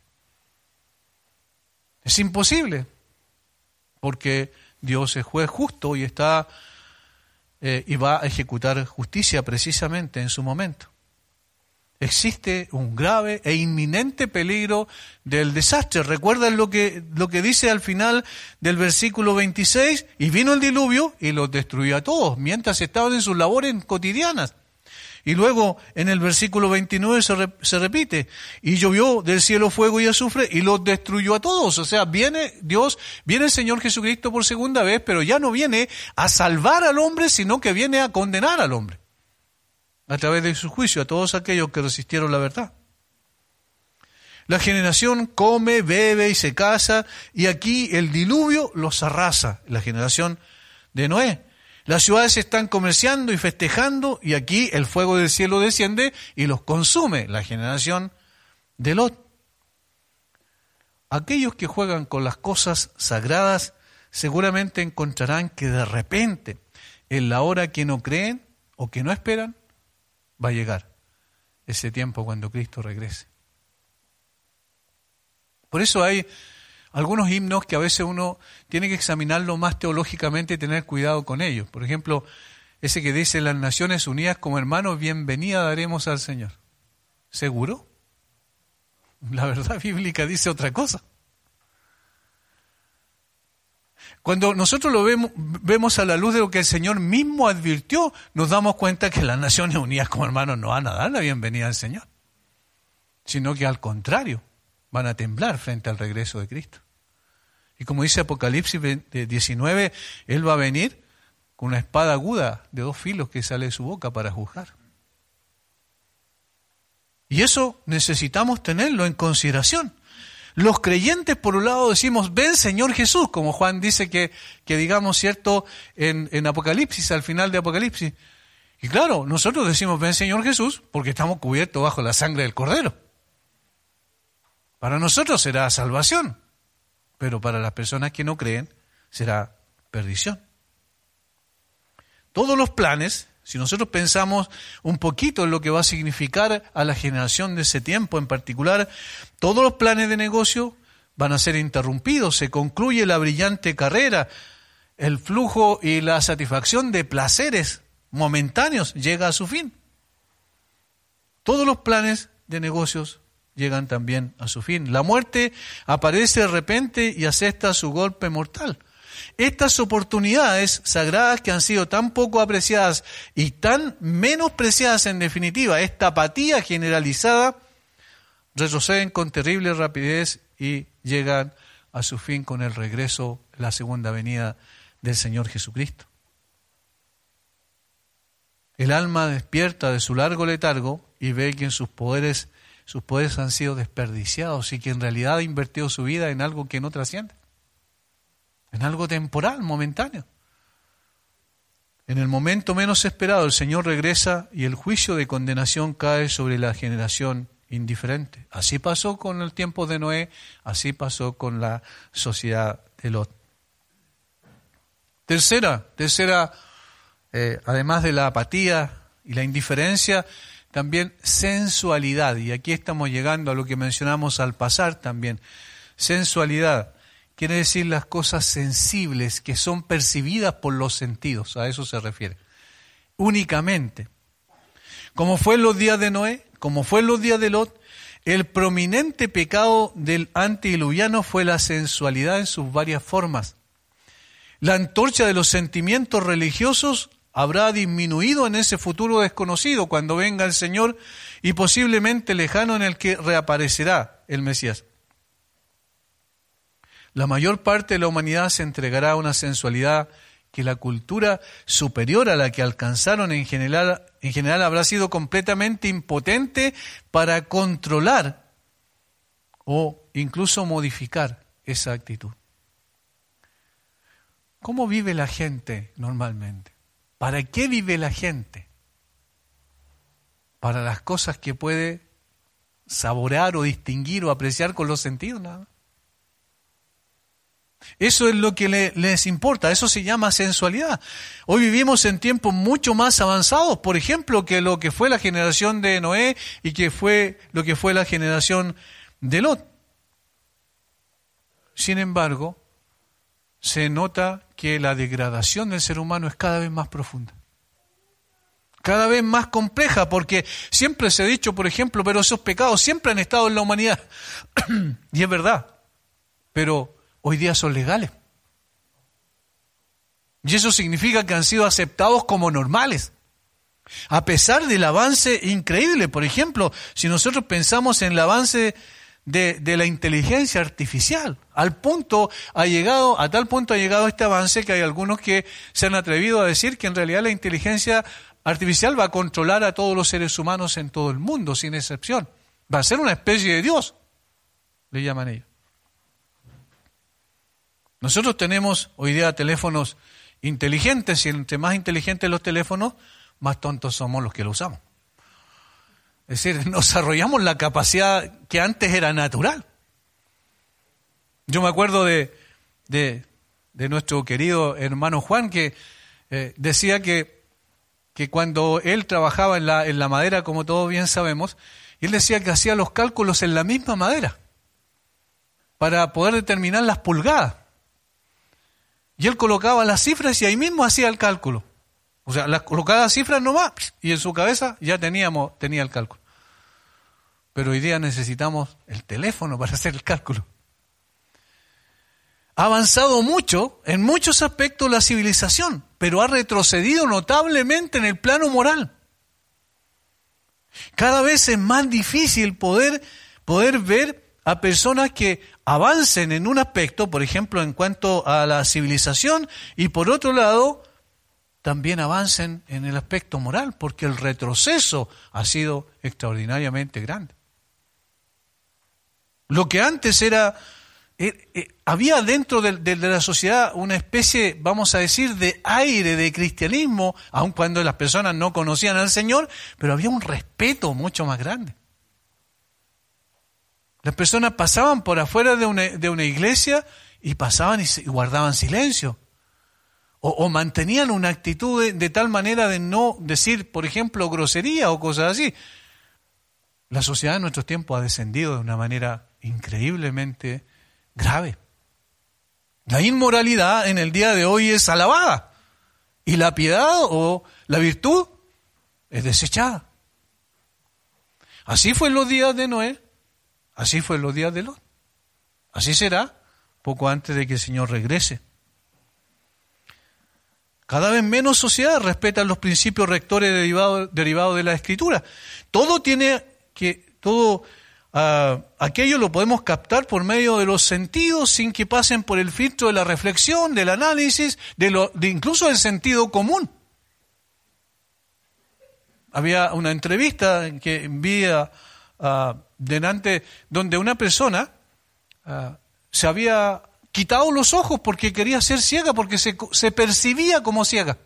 Es imposible, porque Dios es juez justo y está eh, y va a ejecutar justicia precisamente en su momento. Existe un grave e inminente peligro del desastre. ¿Recuerdan lo que, lo que dice al final del versículo veintiséis? Y vino el diluvio y los destruyó a todos, mientras estaban en sus labores cotidianas. Y luego en el versículo veintinueve se, re, se repite, y llovió del cielo fuego y azufre y los destruyó a todos. O sea, viene Dios, viene el Señor Jesucristo por segunda vez, pero ya no viene a salvar al hombre, sino que viene a condenar al hombre a través de su juicio a todos aquellos que resistieron la verdad. La generación come, bebe y se casa, y aquí el diluvio los arrasa, la generación de Noé. Las ciudades están comerciando y festejando, y aquí el fuego del cielo desciende y los consume, la generación de Lot. Aquellos que juegan con las cosas sagradas seguramente encontrarán que de repente, en la hora que no creen o que no esperan, va a llegar ese tiempo cuando Cristo regrese. Por eso hay algunos himnos que a veces uno tiene que examinarlo más teológicamente y tener cuidado con ellos. Por ejemplo, ese que dice, las Naciones Unidas como hermanos, bienvenida daremos al Señor. ¿Seguro? La verdad bíblica dice otra cosa. Cuando nosotros lo vemos, vemos a la luz de lo que el Señor mismo advirtió, nos damos cuenta que las Naciones Unidas como hermanos no van a dar la bienvenida al Señor, sino que al contrario, van a temblar frente al regreso de Cristo. Y como dice Apocalipsis diecinueve, Él va a venir con una espada aguda de dos filos que sale de su boca para juzgar. Y eso necesitamos tenerlo en consideración. Los creyentes, por un lado, decimos, ven Señor Jesús, como Juan dice que, que digamos, ¿cierto?, en, en Apocalipsis, al final de Apocalipsis. Y claro, nosotros decimos, ven Señor Jesús, porque estamos cubiertos bajo la sangre del Cordero. Para nosotros será salvación, pero para las personas que no creen será perdición. Todos los planes, si nosotros pensamos un poquito en lo que va a significar a la generación de ese tiempo en particular, todos los planes de negocio van a ser interrumpidos, se concluye la brillante carrera, el flujo y la satisfacción de placeres momentáneos llega a su fin. Todos los planes de negocios llegan también a su fin. La muerte aparece de repente y asesta su golpe mortal. Estas oportunidades sagradas que han sido tan poco apreciadas y tan menospreciadas en definitiva, esta apatía generalizada, retroceden con terrible rapidez y llegan a su fin con el regreso, la segunda venida del Señor Jesucristo. El alma despierta de su largo letargo y ve que en sus poderes, sus poderes han sido desperdiciados y que en realidad ha invertido su vida en algo que no trasciende. En algo temporal, momentáneo. En el momento menos esperado, el Señor regresa y el juicio de condenación cae sobre la generación indiferente. Así pasó con el tiempo de Noé, así pasó con la sociedad de Lot. Tercera, tercera, eh, además de la apatía y la indiferencia, también sensualidad. Y aquí estamos llegando a lo que mencionamos al pasar también. Sensualidad. Quiere decir las cosas sensibles que son percibidas por los sentidos, a eso se refiere. Únicamente. Como fue en los días de Noé, como fue en los días de Lot, el prominente pecado del antediluviano fue la sensualidad en sus varias formas. La antorcha de los sentimientos religiosos habrá disminuido en ese futuro desconocido cuando venga el Señor y posiblemente lejano en el que reaparecerá el Mesías. La mayor parte de la humanidad se entregará a una sensualidad que la cultura superior a la que alcanzaron en general, en general habrá sido completamente impotente para controlar o incluso modificar esa actitud. ¿Cómo vive la gente normalmente? ¿Para qué vive la gente? ¿Para las cosas que puede saborear o distinguir o apreciar con los sentidos? Nada. Eso es lo que le, les importa, eso se llama sensualidad. Hoy vivimos en tiempos mucho más avanzados, por ejemplo, que lo que fue la generación de Noé y que fue lo que fue la generación de Lot. Sin embargo, se nota que la degradación del ser humano es cada vez más profunda. Cada vez más compleja, porque siempre se ha dicho, por ejemplo, pero esos pecados siempre han estado en la humanidad. Y es verdad, pero hoy día son legales. Y eso significa que han sido aceptados como normales. A pesar del avance increíble, por ejemplo, si nosotros pensamos en el avance de, de la inteligencia artificial, al punto ha llegado, a tal punto ha llegado este avance que hay algunos que se han atrevido a decir que en realidad la inteligencia artificial va a controlar a todos los seres humanos en todo el mundo, sin excepción. Va a ser una especie de Dios, le llaman ellos. Nosotros tenemos hoy día teléfonos inteligentes y entre más inteligentes los teléfonos, más tontos somos los que los usamos. Es decir, nos desarrollamos la capacidad que antes era natural. Yo me acuerdo de, de, de nuestro querido hermano Juan que eh, decía que, que cuando él trabajaba en la, en la madera, como todos bien sabemos, él decía que hacía los cálculos en la misma madera para poder determinar las pulgadas. Y él colocaba las cifras y ahí mismo hacía el cálculo. O sea, las colocaba las cifras nomás y en su cabeza ya teníamos, tenía el cálculo. Pero hoy día necesitamos el teléfono para hacer el cálculo. Ha avanzado mucho, en muchos aspectos, la civilización, pero ha retrocedido notablemente en el plano moral. Cada vez es más difícil poder, poder ver a personas que avancen en un aspecto, por ejemplo, en cuanto a la civilización, y por otro lado, también avancen en el aspecto moral, porque el retroceso ha sido extraordinariamente grande. Lo que antes era, eh, eh, había dentro de, de, de la sociedad una especie, vamos a decir, de aire de cristianismo, aun cuando las personas no conocían al Señor, pero había un respeto mucho más grande. Las personas pasaban por afuera de una, de una iglesia y pasaban y, se, y guardaban silencio. O, o mantenían una actitud de, de tal manera de no decir, por ejemplo, grosería o cosas así. La sociedad en nuestros tiempos ha descendido de una manera increíblemente grave. La inmoralidad en el día de hoy es alabada y la piedad o la virtud es desechada. Así fue en los días de Noé, así fue en los días de Lot. Así será poco antes de que el Señor regrese. Cada vez menos sociedades respetan los principios rectores derivados, derivados de la Escritura. Todo tiene que, todo uh, aquello lo podemos captar por medio de los sentidos sin que pasen por el filtro de la reflexión, del análisis, de lo, de incluso del sentido común. Había una entrevista que vi uh, delante donde una persona uh, se había quitado los ojos porque quería ser ciega, porque se, se percibía como ciega.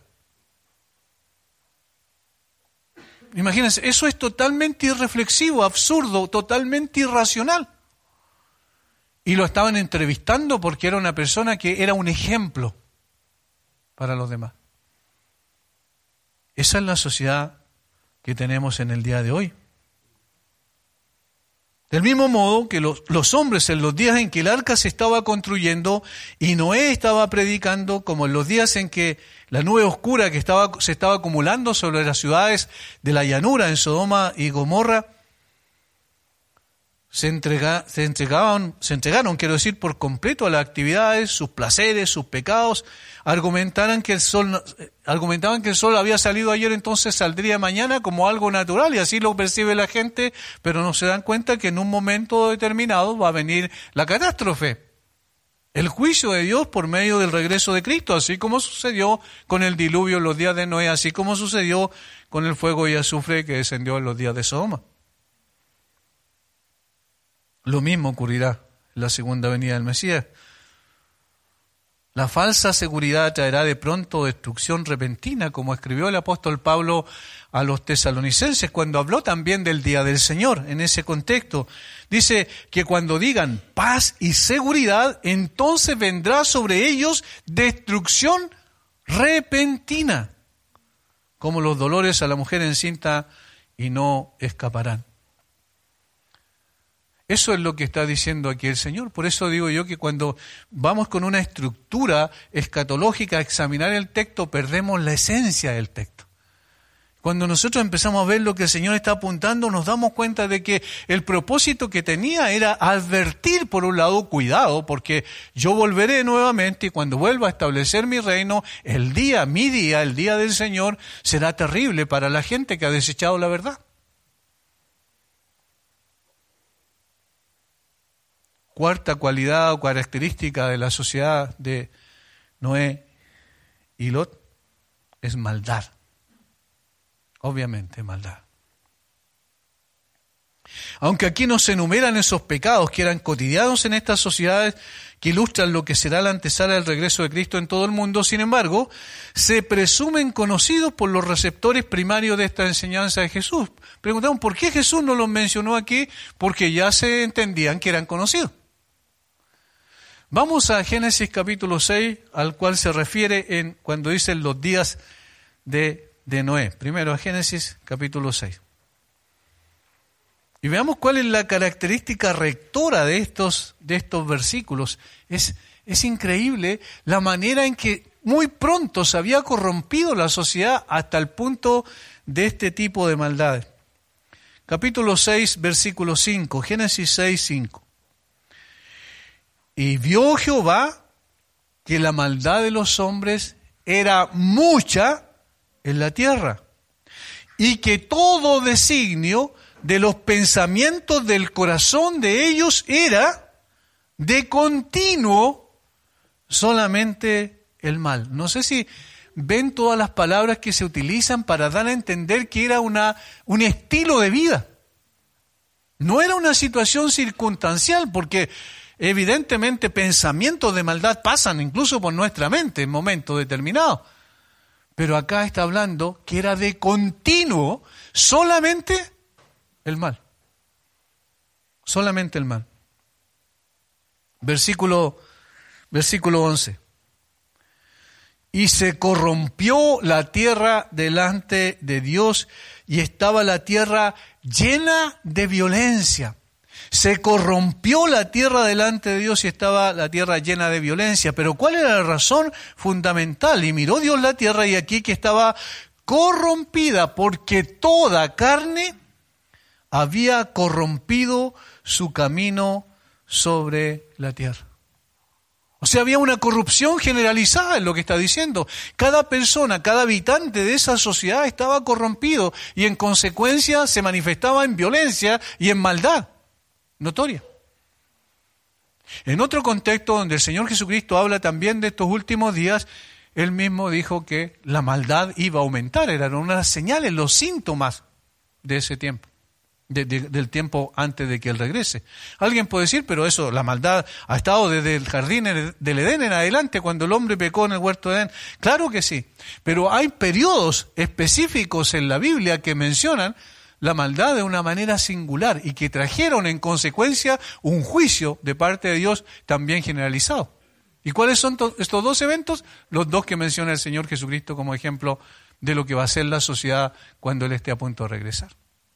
Imagínense, eso es totalmente irreflexivo, absurdo, totalmente irracional. Y lo estaban entrevistando porque era una persona que era un ejemplo para los demás. Esa es la sociedad que tenemos en el día de hoy. Del mismo modo que los, los hombres en los días en que el arca se estaba construyendo y Noé estaba predicando, como en los días en que la nube oscura que estaba, se estaba acumulando sobre las ciudades de la llanura en Sodoma y Gomorra, se, entrega, se, entregaban, se entregaron, quiero decir, por completo a las actividades, sus placeres, sus pecados, argumentaban que el sol, argumentaban que el sol había salido ayer, entonces saldría mañana como algo natural, y así lo percibe la gente, pero no se dan cuenta que en un momento determinado va a venir la catástrofe, el juicio de Dios por medio del regreso de Cristo, así como sucedió con el diluvio en los días de Noé, así como sucedió con el fuego y azufre que descendió en los días de Sodoma. Lo mismo ocurrirá en la segunda venida del Mesías. La falsa seguridad traerá de pronto destrucción repentina, como escribió el apóstol Pablo a los tesalonicenses cuando habló también del día del Señor. En ese contexto dice que cuando digan paz y seguridad, entonces vendrá sobre ellos destrucción repentina, como los dolores a la mujer encinta, y no escaparán. Eso es lo que está diciendo aquí el Señor. Por eso digo yo que cuando vamos con una estructura escatológica a examinar el texto, perdemos la esencia del texto. Cuando nosotros empezamos a ver lo que el Señor está apuntando, nos damos cuenta de que el propósito que tenía era advertir, por un lado, cuidado, porque yo volveré nuevamente y cuando vuelva a establecer mi reino, el día, mi día, el día del Señor, será terrible para la gente que ha desechado la verdad. Cuarta cualidad o característica de la sociedad de Noé y Lot es maldad. Obviamente, maldad. Aunque aquí no se enumeran esos pecados que eran cotidianos en estas sociedades que ilustran lo que será la antesala del regreso de Cristo en todo el mundo, sin embargo, se presumen conocidos por los receptores primarios de esta enseñanza de Jesús. Preguntamos, ¿por qué Jesús no los mencionó aquí? Porque ya se entendían que eran conocidos. Vamos a Génesis capítulo seis, al cual se refiere en cuando dicen los días de, de Noé. Primero a Génesis capítulo seis. Y veamos cuál es la característica rectora de estos, de estos versículos. Es, es increíble la manera en que muy pronto se había corrompido la sociedad hasta el punto de este tipo de maldades. Capítulo seis, versículo cinco, Génesis seis, cinco. Y vio Jehová que la maldad de los hombres era mucha en la tierra, y que todo designio de los pensamientos del corazón de ellos era de continuo solamente el mal. No sé si ven todas las palabras que se utilizan para dar a entender que era una, un estilo de vida. No era una situación circunstancial, porque evidentemente pensamientos de maldad pasan incluso por nuestra mente en momentos determinados. Pero acá está hablando que era de continuo solamente el mal. Solamente el mal. Versículo, versículo once. Y se corrompió la tierra delante de Dios, y estaba la tierra llena de violencia. Se corrompió la tierra delante de Dios y estaba la tierra llena de violencia. Pero ¿cuál era la razón fundamental? Y miró Dios la tierra, y aquí que estaba corrompida, porque toda carne había corrompido su camino sobre la tierra. O sea, había una corrupción generalizada en lo que está diciendo. Cada persona, cada habitante de esa sociedad estaba corrompido y en consecuencia se manifestaba en violencia y en maldad notoria. En otro contexto donde el Señor Jesucristo habla también de estos últimos días, Él mismo dijo que la maldad iba a aumentar. Eran unas señales, los síntomas de ese tiempo. De, de, del tiempo antes de que Él regrese. Alguien puede decir, pero eso, la maldad ha estado desde el jardín del Edén en adelante, cuando el hombre pecó en el huerto de Edén. Claro que sí, pero hay periodos específicos en la Biblia que mencionan la maldad de una manera singular y que trajeron en consecuencia un juicio de parte de Dios también generalizado. ¿Y cuáles son to- estos dos eventos? Los dos que menciona el Señor Jesucristo como ejemplo de lo que va a ser la sociedad cuando Él esté a punto de regresar.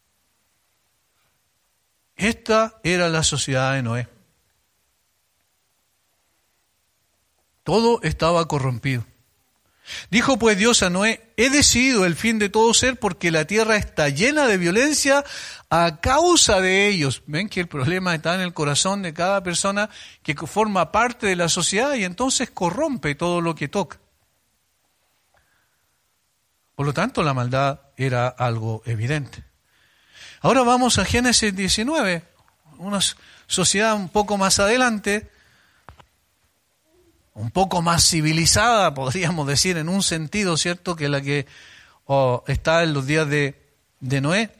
Esta era la sociedad de Noé. Todo estaba corrompido. Dijo pues Dios a Noé: he decidido el fin de todo ser, porque la tierra está llena de violencia a causa de ellos. Ven que el problema está en el corazón de cada persona que forma parte de la sociedad, y entonces corrompe todo lo que toca. Por lo tanto, la maldad era algo evidente. Ahora vamos a Génesis diecinueve, una sociedad un poco más adelante, un poco más civilizada, podríamos decir, en un sentido, ¿cierto?, que la que oh, está en los días de, de Noé.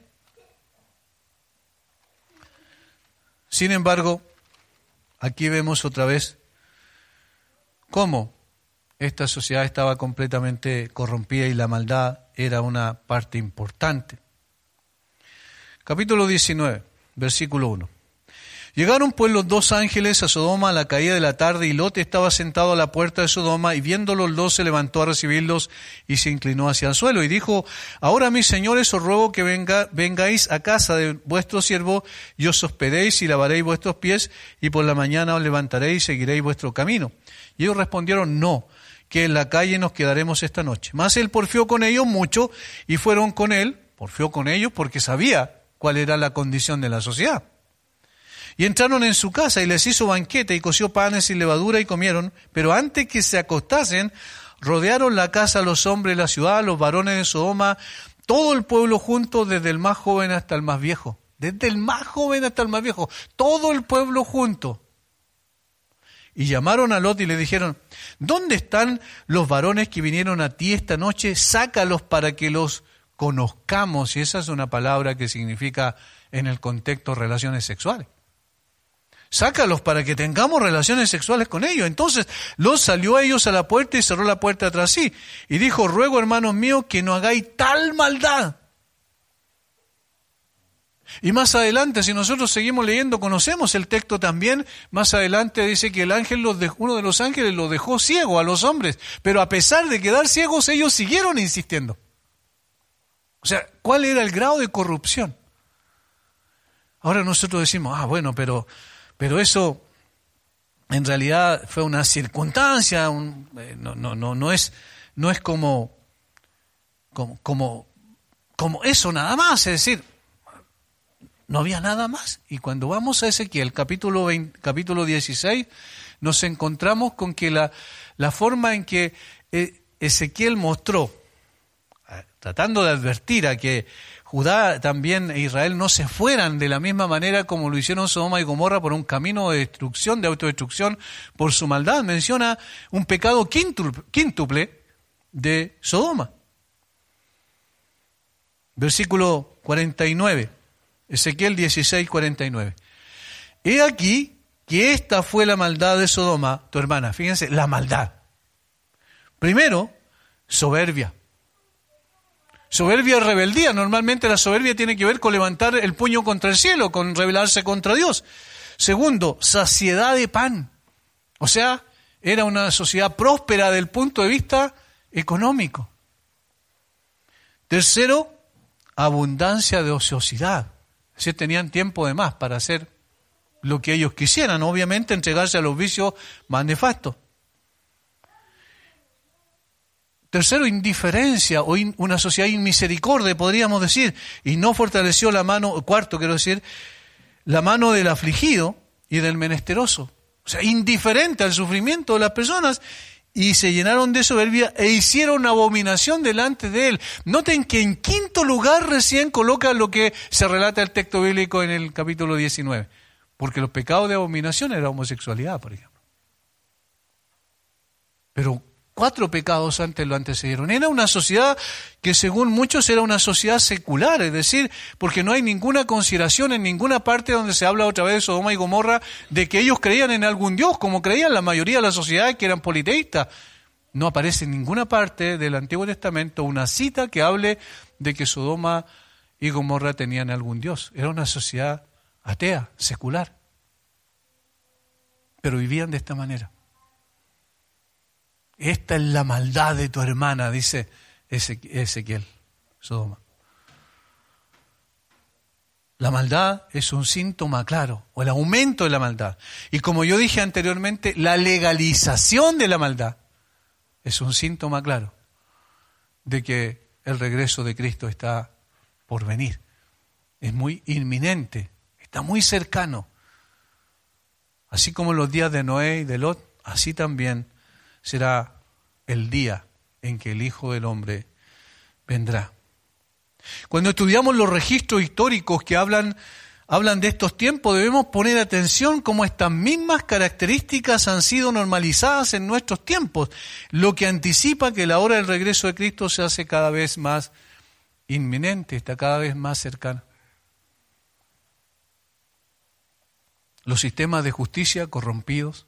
Sin embargo, aquí vemos otra vez cómo esta sociedad estaba completamente corrompida y la maldad era una parte importante. Capítulo diecinueve, versículo uno. Llegaron pues los dos ángeles a Sodoma a la caída de la tarde, y Lot estaba sentado a la puerta de Sodoma, y viéndolos los dos se levantó a recibirlos y se inclinó hacia el suelo y dijo: ahora, mis señores, os ruego que venga, vengáis a casa de vuestro siervo y os hospedéis y lavaréis vuestros pies, y por la mañana os levantaréis y seguiréis vuestro camino. Y ellos respondieron: no, que en la calle nos quedaremos esta noche. Mas él porfió con ellos mucho, y fueron con él, porfió con ellos porque sabía cuál era la condición de la sociedad. Y entraron en su casa, y les hizo banquete, y coció panes y levadura, y comieron. Pero antes que se acostasen, rodearon la casa los hombres de la ciudad, los varones de Sodoma, todo el pueblo junto, desde el más joven hasta el más viejo. Desde el más joven hasta el más viejo. Todo el pueblo junto. Y llamaron a Lot y le dijeron: ¿dónde están los varones que vinieron a ti esta noche? Sácalos para que los conozcamos. Y esa es una palabra que significa en el contexto relaciones sexuales. Sácalos para que tengamos relaciones sexuales con ellos. Entonces Lot salió a ellos a la puerta y cerró la puerta tras sí. Y dijo: ruego, hermanos míos, que no hagáis tal maldad. Y más adelante, si nosotros seguimos leyendo, conocemos el texto también. Más adelante dice que el ángel, los dejó, uno de los ángeles los dejó ciego a los hombres. Pero a pesar de quedar ciegos, ellos siguieron insistiendo. O sea, ¿cuál era el grado de corrupción? Ahora nosotros decimos: ah, bueno, pero, pero eso en realidad fue una circunstancia, un, eh, no, no, no, no es, no es como, como, como, como eso nada más, es decir, no había nada más. Y cuando vamos a Ezequiel, capítulo veinte, capítulo dieciséis, nos encontramos con que la, la forma en que Ezequiel mostró, tratando de advertir a que Judá también e Israel no se fueran de la misma manera como lo hicieron Sodoma y Gomorra por un camino de destrucción, de autodestrucción por su maldad, menciona un pecado quíntuple de Sodoma. Versículo cuarenta y nueve. Ezequiel dieciséis, cuarenta y nueve. He aquí que esta fue la maldad de Sodoma, tu hermana. Fíjense, la maldad. Primero, soberbia. Soberbia y rebeldía. Normalmente la soberbia tiene que ver con levantar el puño contra el cielo, con rebelarse contra Dios. Segundo, saciedad de pan. O sea, era una sociedad próspera desde el punto de vista económico. Tercero, abundancia de ociosidad. Es decir, tenían tiempo de más para hacer lo que ellos quisieran, obviamente entregarse a los vicios más nefastos. Tercero, indiferencia o in, una sociedad inmisericordia, podríamos decir, y no fortaleció la mano, cuarto quiero decir, la mano del afligido y del menesteroso. O sea, indiferente al sufrimiento de las personas, y se llenaron de soberbia e hicieron abominación delante de él. Noten que en quinto lugar recién coloca lo que se relata el texto bíblico en el capítulo diecinueve. Porque los pecados de abominación era homosexualidad, por ejemplo. Pero cuatro pecados antes lo antecedieron. Era una sociedad que según muchos era una sociedad secular, es decir, porque no hay ninguna consideración en ninguna parte donde se habla otra vez de Sodoma y Gomorra de que ellos creían en algún Dios, como creían la mayoría de la sociedad que eran politeístas. No aparece en ninguna parte del Antiguo Testamento una cita que hable de que Sodoma y Gomorra tenían algún Dios. Era una sociedad atea, secular. Pero vivían de esta manera. Esta es la maldad de tu hermana, dice Ezequiel, Sodoma. La maldad es un síntoma claro, o el aumento de la maldad. Y como yo dije anteriormente, la legalización de la maldad es un síntoma claro de que el regreso de Cristo está por venir. Es muy inminente, está muy cercano. Así como los días de Noé y de Lot, así también será el día en que el Hijo del Hombre vendrá. Cuando estudiamos los registros históricos que hablan, hablan de estos tiempos, debemos poner atención cómo estas mismas características han sido normalizadas en nuestros tiempos, lo que anticipa que la hora del regreso de Cristo se hace cada vez más inminente, está cada vez más cercana. Los sistemas de justicia corrompidos,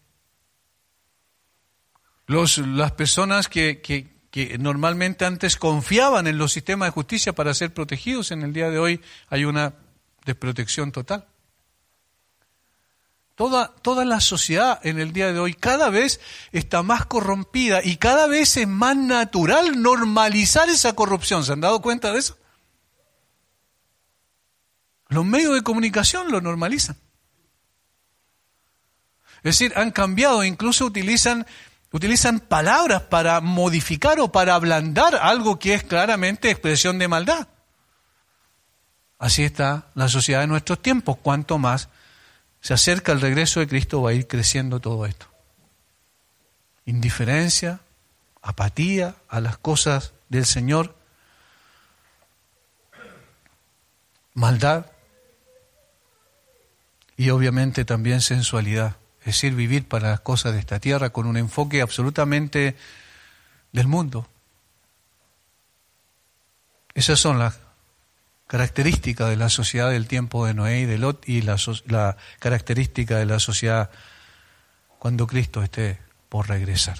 Los, las personas que, que, que normalmente antes confiaban en los sistemas de justicia para ser protegidos, en el día de hoy hay una desprotección total. Toda, toda la sociedad en el día de hoy cada vez está más corrompida y cada vez es más natural normalizar esa corrupción. ¿Se han dado cuenta de eso? Los medios de comunicación lo normalizan. Es decir, han cambiado, incluso utilizan... Utilizan palabras para modificar o para ablandar algo que es claramente expresión de maldad. Así está la sociedad de nuestros tiempos. Cuanto más se acerca el regreso de Cristo, va a ir creciendo todo esto. Indiferencia, apatía a las cosas del Señor, maldad y obviamente también sensualidad. Es decir, vivir para las cosas de esta tierra con un enfoque absolutamente del mundo. Esas son las características de la sociedad del tiempo de Noé y de Lot y la, la característica de la sociedad cuando Cristo esté por regresar.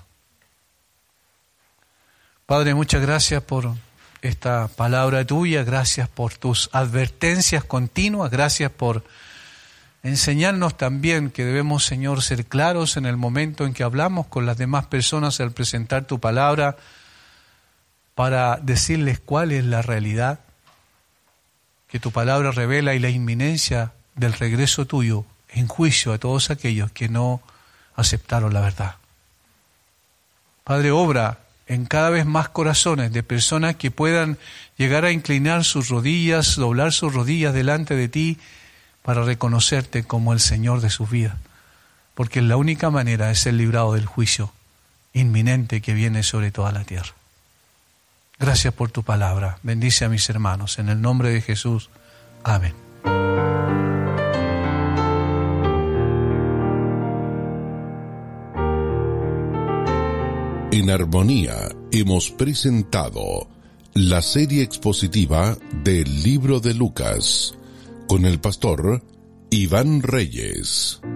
Padre, muchas gracias por esta palabra tuya, gracias por tus advertencias continuas, gracias por enseñarnos también que debemos, Señor, ser claros en el momento en que hablamos con las demás personas al presentar tu palabra para decirles cuál es la realidad que tu palabra revela y la inminencia del regreso tuyo en juicio a todos aquellos que no aceptaron la verdad. Padre, obra en cada vez más corazones de personas que puedan llegar a inclinar sus rodillas, doblar sus rodillas delante de ti, para reconocerte como el Señor de sus vidas, porque la única manera es ser librado del juicio inminente que viene sobre toda la tierra. Gracias por tu palabra. Bendice a mis hermanos. En el nombre de Jesús. Amén. En Armonía hemos presentado la serie expositiva del Libro de Lucas, con el pastor Iván Reyes.